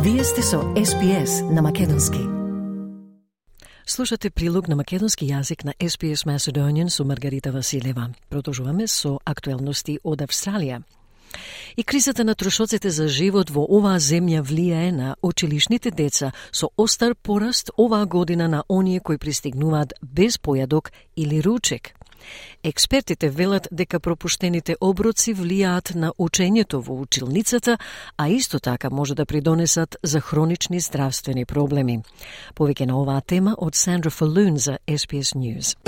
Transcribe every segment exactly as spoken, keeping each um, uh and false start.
Вие сте со Ес Би Ес на Македонски. Слушате прилог на македонски јазик на Ес Би Ес Macedonian со Маргарита Василева. Продолжуваме со актуелности од Австралија. И кризата на трошоците за живот во оваа земја влијае на училишните деца со остар пораст оваа година на оние кои пристигнуваат без појадок или ручек. Експертите велат дека пропуштените оброци влијаат на учењето во училницата, а исто така може да придонесат за хронични здравствени проблеми. Повеќе на оваа тема од Сандра Фалун за Ес Би Ес News.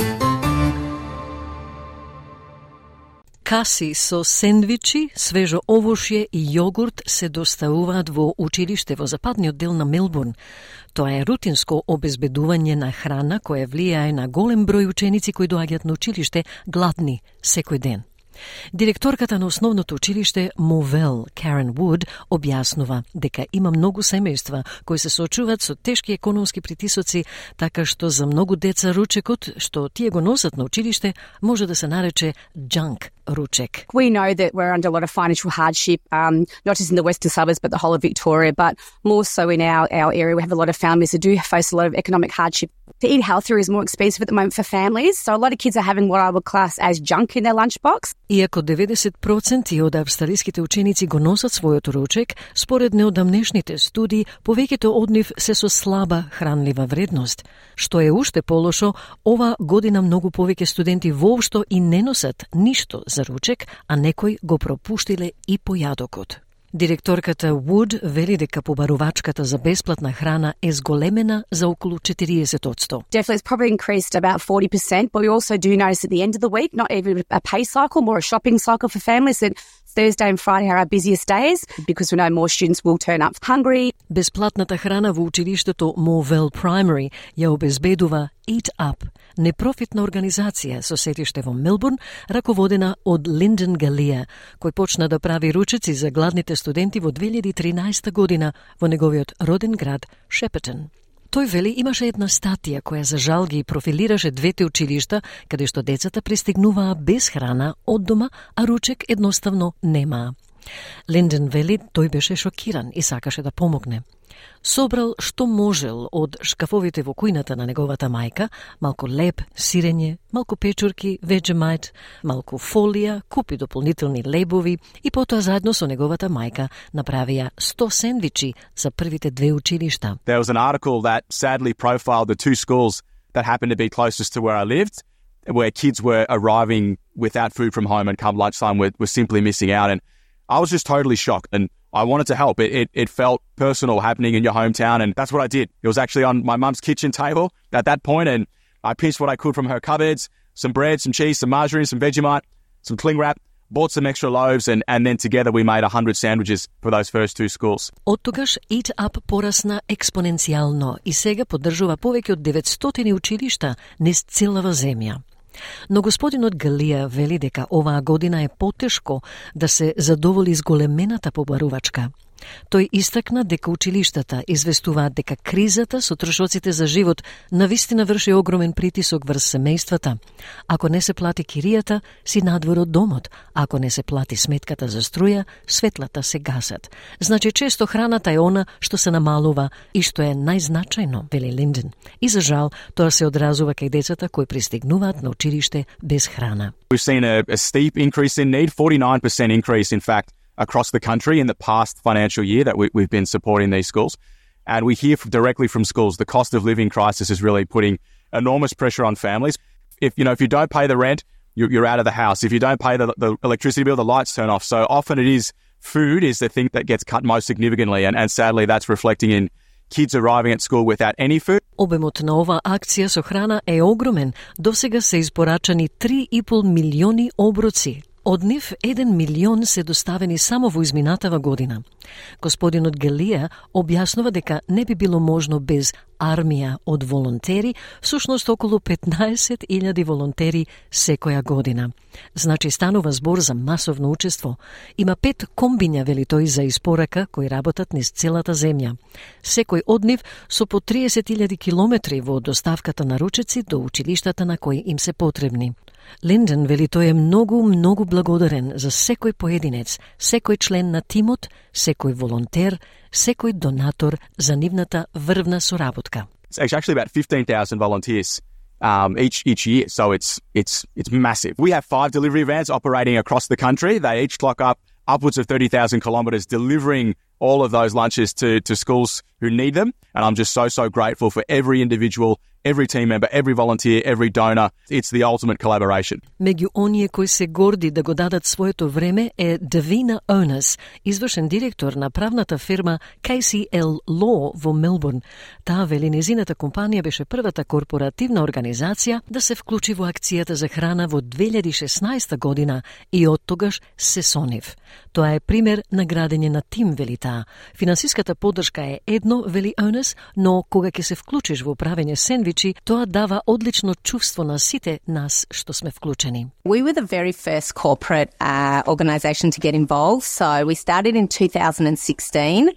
Каси со сендвичи, свежо овошје и јогурт се доставуваат во училиште во западниот дел на Мелбурн. Тоа е рутинско обезбедување на храна која влијае на голем број ученици кои доаѓаат на училиште гладни секој ден. Директорката на основното училиште Мовел, Карен Вуд, објаснува дека има многу семејства кои се соочуваат со тешки економски притисоци, така што за многу деца ручекот што тие го носат на училиште може да се нарече junk ручек. We know that we're under a lot of financial hardship, um, not just in the western suburbs, but the whole of Victoria, but more so in our, our area. We have a lot of families that do face a lot of economic hardship. To eat healthier is more expensive at the moment for families, so a lot of kids are having what I would class as junk in their lunchbox. Иако деветдесет проценти од австралиските ученици го носат својот ручек, според неодамнешните студии, повеќето од нив се со слаба хранлива вредност. Што е уште полошо, ова година многу повеќе студенти воопшто и не носат ништо за ручек, а некои го пропуштиле и појадокот. Директорката Вуд вели дека побарувачката за бесплатна храна е зголемена за околу четириесет одсто. Definitely, it's probably increased about forty percent, but we also do notice at the end of the week, not even a pay cycle, more a shopping cycle for families, that Thursday and Friday are our busiest days because we know more students will turn up hungry. Бесплатната храна во училиштето Мовел Primary ја обезбедува Eat Up, непрофитна организација со сетиште во Мелбурн, раководена од Линден Галија, кој почна да прави ручеци за гладните студенти во две илјади и тринаесета година во неговиот роден град Шепетон. Тој вели имаше една статија која за жал ги профилираше двете училишта, каде што децата пристигнуваа без храна од дома, а ручек едноставно немаа. Линден вели тој беше шокиран и сакаше да помогне. Собрал што можел од шкафовите во кујната на неговата мајка, малку леб, сирење, малку печурки, Vegemite, малку фолија, купи дополнителни лебови и потоа заедно со неговата мајка направија сто сендвичи за првите две училишта. There was an article that sadly profiled the two schools that happened to be closest to where I lived, where kids were arriving without food from home and come lunchtime were, were simply missing out. And I was just totally shocked, and I wanted to help. It, it it felt personal happening in your hometown, and that's what I did. It was actually on my mum's kitchen table at that point, and I pinched what I could from her cupboards, some bread, some cheese, some margarine, some Vegemite, some cling wrap, bought some extra loaves, and, and then together we made one hundred sandwiches for those first two schools. Од тогаш Eat Up порасна експоненцијално и сега поддржува повеќе од деветстотини училишта низ целава земја. Но господинот Галија вели дека оваа година е потешко да се задоволи зголемената побарувачка. Тој истакна дека училиштата известуваат дека кризата со трошоците за живот навистина врши огромен притисок врз семејствата. Ако не се плати киријата, си надвор од домот. Ако не се плати сметката за струја, светлата се гасат. Значи често храната е она што се намалува и што е најзначајно, вели Линден. И за жал, тоа се одразува кај децата кои пристигнуваат на училиште без храна. We've seen a, a steep increase in need, forty-nine percent increase in fact, across the country in the past financial year that we, we've been supporting these schools. And we hear from, directly from schools, the cost of living crisis is really putting enormous pressure on families. If, you know, if you don't pay the rent, you're, you're out of the house. If you don't pay the, the electricity bill, the lights turn off. So often it is food is the thing that gets cut most significantly. And, and sadly, that's reflecting in kids arriving at school without any food. Обемот на оваа акција со храна е огромен. Досега се испорачани три и пол милиони оброци. Од нив еден милион се доставени само во изминатава година. Господинот Галија објаснува дека не би било можно без армија од волонтери, всушност околу петнаесет илјади волонтери секоја година. Значи станува збор за масовно учество. Има пет комбиња, вели тој, за испорака кои работат низ целата земја. Секој од нив со по триесет илјади километри во доставката на ручеци до училиштата на кои им се потребни. Линден вели тој е многу, многу благодарен за секој поединец, секој член на тимот, секој волонтер, секој донатор за нивната врвна соработка. It's actually about fifteen thousand volunteers um, each each year, so it's it's it's massive. We have five delivery vans operating across the country. They each clock up upwards of thirty thousand kilometres delivering all of those lunches to, to schools who need them. And I'm just so, so grateful for every individual, every team member, every volunteer, every donor. It's the ultimate collaboration. Меѓу оние кои се горди да го дадат своето време е Davina Onus, извршен директор на правната фирма K C L Law во Мелбурн. Таа вели незината компанија беше првата корпоративна организација да се вклучи во акцијата за храна во две илјади и шеснаесета година и оттогаш се сонив. Тоа е пример на градење на тим, вели таа. Финансиската поддршка е едно, вели Onus, но кога ќе се вклучиш во правење сендвичи, тоа дава одлично чувство на сите нас што сме вклучени. We were the very first corporate uh, organisation to get involved. So we started in two thousand sixteen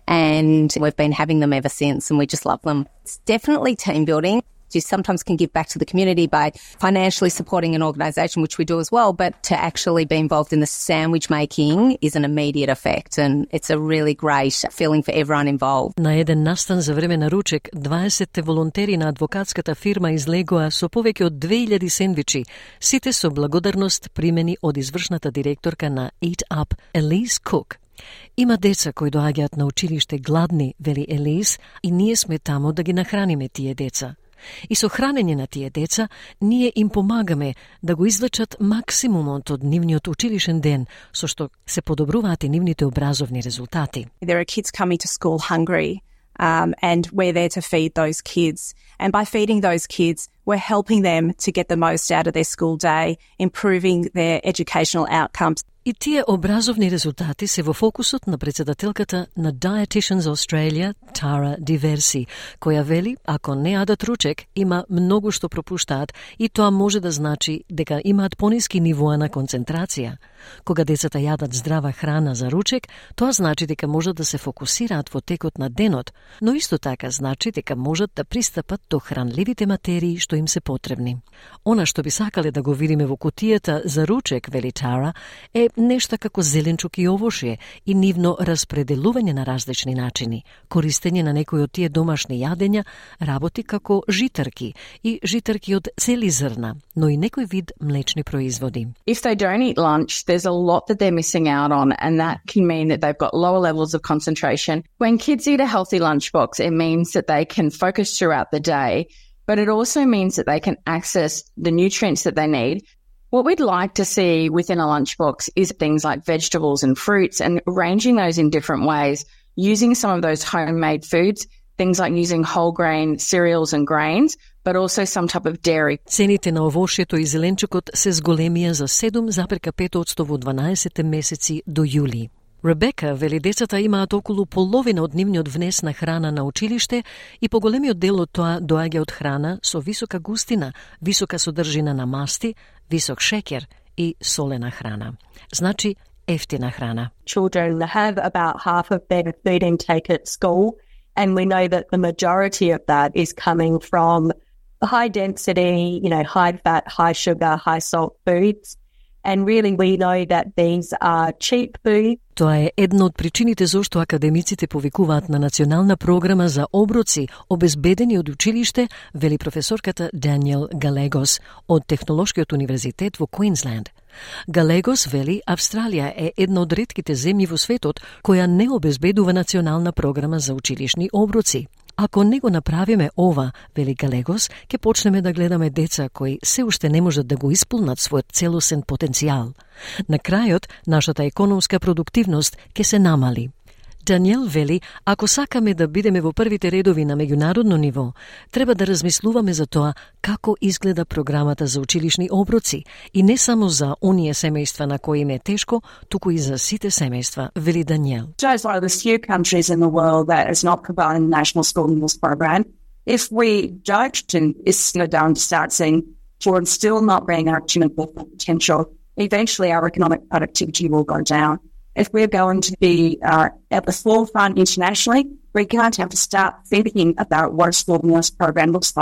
and we've been having them ever since, and we just love them. It's definitely team building. You sometimes can give back to the community by financially supporting an organisation, which we do as well, but to actually be involved in the sandwich making is an immediate effect, and it's a really great feeling for everyone involved. На еден настан за време на ручек, дваесет волонтери на адвокатската фирма излегоа со повеќе од две илјади сендвичи, сите со благодарност примени од извршната директорка на Eat Up, Elise Cook. Има деца кои доаѓаат на училиште гладни, вели Елис, и ние сме тамо да ги нахраниме тие деца. И со хранење на тие деца, ние им помагаме да го извлечат максимумот од нивниот училишен ден, со што се подобруваат и нивните образовни резултати. There are kids coming to school hungry, um, and we're there to feed those kids. And by feeding those kids, we're helping them to get the most out of their school day, improving their educational outcomes. И тие образовни резултати се во фокусот на председателката на Dietitians Australia, Tara Diversi, која вели, ако не јадат ручек, има многу што пропуштаат и тоа може да значи дека имаат пониски нивоа на концентрација. Кога децата јадат здрава храна за ручек, тоа значи дека можат да се фокусираат во текот на денот, но исто така значи дека можат да пристапат до хранливите материи што им се потребни. Она што би сакале да го видиме во кутијата за ручек, вели Тара, е нешта како зеленчук и овошје и нивно распределување на различни начини, користење на некои од тие домашни јадења, работи како житарки и житарки од цели зрна, но и некој вид млечни производи. If they don't eat lunch, there's a lot that they're missing out on, and that can mean that they've got lower levels of concentration. When kids eat a healthy lunchbox, it means that they can focus throughout the day, but it also means that they can access the nutrients that they need. What we'd like to see within a lunchbox is things like vegetables and fruits, and arranging those in different ways, using some of those homemade foods, things like using whole grain cereals and grains, but also some type of dairy. Цените на овошјето и зеленчукот се зголемија за седум зарез пет одсто во дванаесет месеци до јули. Ребека вели децата имаат околу половина од нивниот внес на храна на училиште и поголемиот дел од тоа доаѓа од храна со висока густина, висока содржина на масти, висок шеќер и солена храна. Значи, ефтина храна. Children have about half of their food intake at school, and we know that the majority of that is coming from high density, you know, high fat, high sugar, high salt foods. And really we know that these are cheap food. Тоа е една од причините зошто академиците повикуваат на национална програма за оброци обезбедени од училиште, вели професорката Даниел Галегос од Технолошкиот универзитет во Квинсленд. Галегос вели Австралија е една од ретките земји во светот која не обезбедува национална програма за училишни оброци. Ако не го направиме ова, вели Галегос, ќе почнеме да гледаме деца кои се уште не можат да го исполнат својот целосен потенцијал. На крајот, нашата економска продуктивност ќе се намали. Даниел вели, ако сакаме да бидеме во првите редови на меѓународно ниво, треба да размислуваме за тоа како изгледа програмата за училишни оброци и не само за оние семејства на кои им е тешко, туку и за сите семејства, вели Даниел. Australia is one of the few countries in the world that is not providing a national school meals program. If we don't and slow down to start seeing children still not being actually full potential, eventually our economic productivity will go down. If we're going to be uh, at the forefront internationally, we're going to have to start thinking about what a school meals program looks like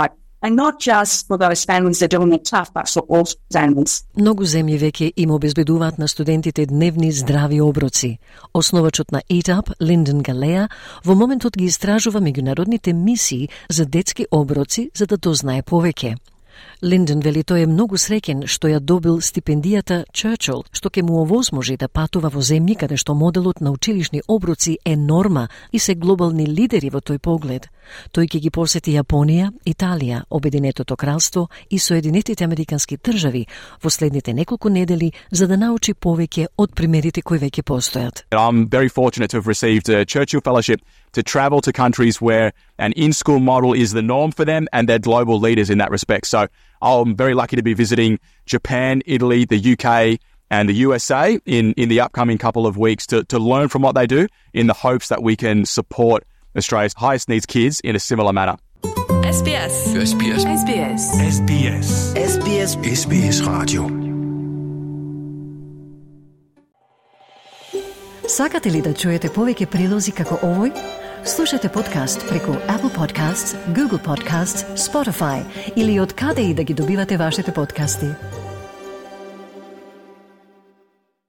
And not just for those families that are doing it tough, but for all families. Многу земји веќе им обезбедуваат на студентите дневни здрави оброци. Основачот на Eat Up, Lyndon Galea, во моментот ги истражува меѓународните мисии за детски оброци за да дознае повеќе. Линден вели тој е многу среќен што ја добил стипендијата Churchill, што ќе му овозможи да патува во земји каде што моделот на училишни оброци е норма и се глобални лидери во тој поглед. Тој ќе ги посети Јапонија, Италија, Обединетото кралство и Соединетите американски држави во следните неколку недели за да научи повеќе од примерите кои веќе постојат. I'm very fortunate to have received a Churchill Fellowship to travel to countries where an in-school model is the norm for them and they're global leaders in that respect. So I'm very lucky to be visiting Japan, Italy, the U K and the U S A in, in the upcoming couple of weeks to, to learn from what they do in the hopes that we can support Australia's highest needs kids in a similar manner. S B S. S B S. S B S. S B S. S B S. S B S Radio. Сакате ли да чуете повеќе прилози како овој? Слушате подкаст преку Apple Podcasts, Google Podcasts, Spotify или од каде и да ги добивате вашите подкасти.